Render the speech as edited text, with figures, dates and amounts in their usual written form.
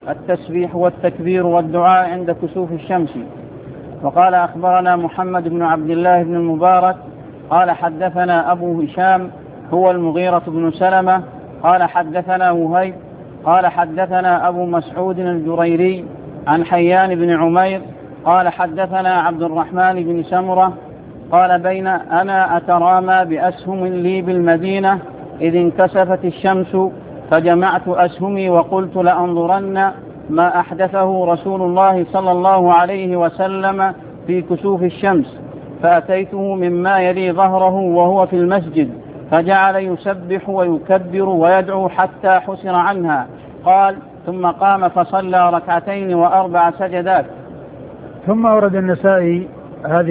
التسبيح والتكبير والدعاء عند كسوف الشمس. وقال أخبرنا محمد بن عبد الله بن المبارك قال حدثنا أبو هشام هو المغيرة بن سلمة قال حدثنا وهيب قال حدثنا أبو مسعود الجريري عن حيان بن عمير قال حدثنا عبد الرحمن بن سمرة قال بين أنا أترامى بأسهم لي بالمدينة إذ انكسفت الشمس فجمعت أسهمي وقلت لأنظرن ما أحدثه رسول الله صلى الله عليه وسلم في كسوف الشمس، فأتيته مما يلي ظهره وهو في المسجد فجعل يسبح ويكبر ويدعو حتى حسر عنها. قال ثم قام فصلى 2 و4 سجدات. ثم أورد النسائي هذه